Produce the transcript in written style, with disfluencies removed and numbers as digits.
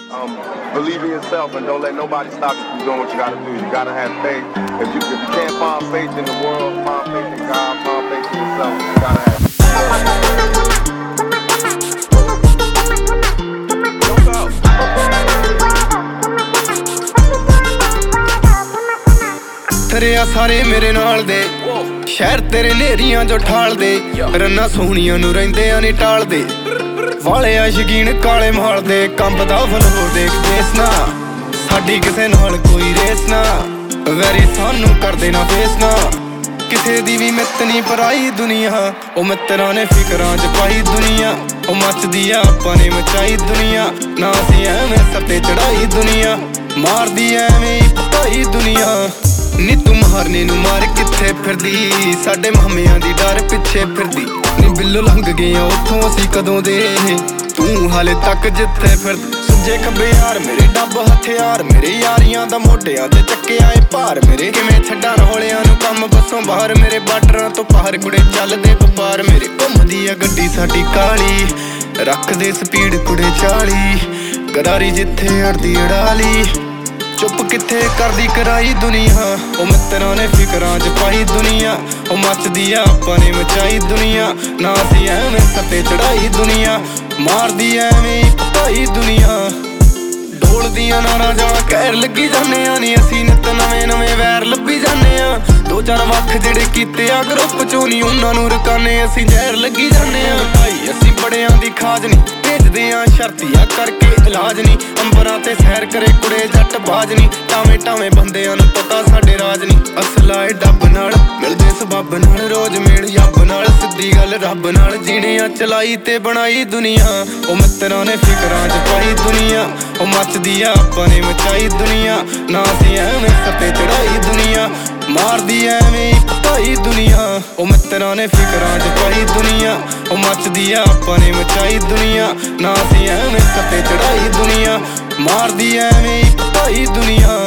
Believe in yourself and don't let nobody stop you from doing what you gotta do. You gotta have faith. If you can't find faith in the world, find faith in God, find faith in yourself. You gotta have faith. ਤੇਰੇ ਸਾਰੇ ਮੇਰੇ ਨਾਲ ਦੇ ਸ਼ਹਿਰ ਤੇਰੇ ਨੇਰੀਆਂ ਜੋ ਠਾਲਦੇ ਰੰਨਾ ਸੋਹਣੀਆਂ ਨੂੰ ਰਹਿੰਦਿਆਂ ਨਹੀਂ ਟਾਲਦੇ ਵਾਲੇ ਆ ਸ਼ਕੀਨ ਕਾਲੇ ਮਾਲ ਦੇ ਕੰਬਦਾ ਫਲੋ ਦੇਖ ਦੇਸ ਨਾ ਸਾਡੀ ਕਿਸੇ ਨਾਲ ਕੋਈ ਰੇਸ ਨਾ ਵੈਰੀ ਸਾਨੂੰ ਕਰਦੇ ਨਾ ਫੇਸ ਨਾ ਕਿਸੇ ਦੀ ਵੀ ਮਿੱਤ ਨਹੀਂ ਪਰਾਈ ਦੁਨੀਆ ਉਹ ਮਿੱਤਰਾਂ ਨੇ ਫਿਕਰਾਂ 'ਚ ਪਾਈ ਦੁਨੀਆ ਉਹ ਮੱਚਦੀ ਆ ਆਪਾਂ ਨੇ ਮਚਾਈ ਦੁਨੀਆ ਨਾ ਅਸੀਂ ਐਵੇਂ ਸਿਰ ਤੇ ਚੜਾਈ ਦੁਨੀਆ ਮਾਰਦੀ ਐਵੇਂ ਹੀ ਪਕਾਈ ਦੁਨੀਆ ਨੀ ਤੂੰ ਮਾਰਨੇ ਨੂੰ ਮਾਰ ਕਿੱਥੇ ਫਿਰਦੀ ਸਾਡੇ ਮਾਮਿਆਂ ਦੀ ਡਰ ਪਿੱਛੇ ਫਿਰਦੀ ਨੀ ਬਿੱਲੋ ਲੰਘ ਗਏ ਉੱਥੋਂ ਅਸੀਂ ਕਦੋਂ ਦੇ ਤੂੰ ਹਾਲੇ ਤੱਕ ਜਿੱਥੇ ਫਿਰਦੀ ਸੱਜੇ ਖੱਬੇ ਯਾਰ ਮੇਰੇ ਡੱਬ ਹਥਿਆਰ ਮੇਰੇ ਯਾਰੀਆਂ ਦਾ ਮੋਢਿਆਂ ਤੇ ਚੱਕਿਆ ਏ ਭਾਰ ਮੇਰੇ ਕਿਵੇਂ ਛੱਡਾਂ ਰੋਲਿਆਂ ਨੂੰ ਕੰਮ ਬੱਸੋਂ ਬਾਹਰ ਮੇਰੇ ਬਾਰਡਰਾਂ ਤੋਂ ਪਾਰ ਕੁੜੇ ਚੱਲਦੇ ਵਪਾਰ ਮੇਰੇ ਘੁੰਮਦੀ ਆ ਗੱਡੀ ਸਾਡੀ ਕਾਲੀ ਰੱਖਦੇ ਸਪੀਡ ਕੁੜੇ 40 ਗਰਾਰੀ ਜਿੱਥੇ ਅੜਦੀ ਅੜਾਲੀ ਚੁੱਪ ਕਿੱਥੇ ਕਰਦੀ ਕਰਾਈ ਦੁਨੀਆ ਉਹ ਮਿੱਤਰਾਂ ਨੇ ਫਿਕਰਾਂ 'ਚ ਪਾਈ ਦੁਨੀਆ ਉਹ ਮੱਚਦੀ ਆ ਆਪਾਂ ਨੇ ਮਚਾਈ ਦੁਨੀਆ ਨਾ ਅਸੀਂ ਐਵੇਂ ਸੱਤੇ ਚੜਾਈ ਦੁਨੀਆ ਮਾਰਦੀ ਐਵੇਂ ਪਕਾਈ ਦੁਨੀਆ ਢੋਲਦੀਆਂ ਨਾਰਾਂ ਜਾਣਾ ਕਹਿਰ ਲੱਗੀ ਜਾਂਦੇ ਆ ਨੀ ਅਸੀਂ ਨਿੱਤ ਨਵੇਂ ਨਵੇਂ ਵੈਰ ਲੱਭੀ ਜਾਂਦੇ ਆ ਦੋ ਚਾਰ ਵੱਖ ਜਿਹੜੇ ਕੀਤੇ ਆ ਗਰੁੱਪ ਚੋਂ ਨੀ ਉਹਨਾਂ ਨੂੰ ਰਕਾਨੇ ਅਸੀਂ ਜ਼ਹਿਰ ਲੱਗੀ ਜਾਂਦੇ ਆ ਭਾਈ ਅਸੀਂ ਬੜਿਆਂ ਦੀ ਖਾਜ ਨੀ ਭੇਜਦੇ ਆ ਸ਼ਰਤੀਆ ਕਰਕੇ ਇਲਾਜ ਨੀ ਅੰਬਰਾਂ ਤੇ ਸੈਰ ਕਰੇ ਕੁੜੇ ਜੱਟ ਬਾਜ ਨੀ ਟਾਵੇਂ ਟਾਵੇਂ ਬੰਦਿਆਂ ਨੂੰ ਪਤਾ ਸਾਡੇ ਰਾਜ ਨੀ ਅਸਲਾ ਏ ਡੱਬ ਨਾਲ ਮਿਲਦੇ ਸਬੱਬ ਨਾਲ ਰੋਜ਼ ਮੇਲ ਯੱਬ ਨਾਲ ਸਿੱਧੀ ਗੱਲ ਰੱਬ ਨਾਲ ਜੀਣਿਆ ਚਲਾਈ ਤੇ ਬਣਾਈ ਦੁਨੀਆ ਉਹ ਮਿੱਤਰਾਂ ਨੇ ਫਿਕਰਾਂ 'ਚ ਪਾਈ ਦੁਨੀਆ ਉਹ ਮੱਚਦੀ ਆ ਆਪਾਂ ਨੇ ਮਚਾਈ ਦੁਨੀਆ ਨਾ ਅਸੀਂ ਐਵੇਂ ਸੱਤੇ ਚੜਾਈ ਦੁਨੀਆ ਮਾਰਦੀ ਐਵੇਂ ਪਕਾਈ ਦੁਨੀਆ ਉਹ ਮਿੱਤਰਾਂ ਨੇ ਫਿਕਰਾਂ 'ਚ ਪਾਈ ਦੁਨੀਆ ਉਹ ਮੱਚਦੀ ਆ ਆਪਾਂ ਨੇ ਮਚਾਈ ਦੁਨੀਆ ਨਾ ਅਸੀਂ ਐਵੇਂ ਸੱਤੇ ਚੜਾਈ ਦੁਨੀਆ ਮਾਰਦੀ ਐਵੇਂ ਪਕਾਈ ਦੁਨੀਆ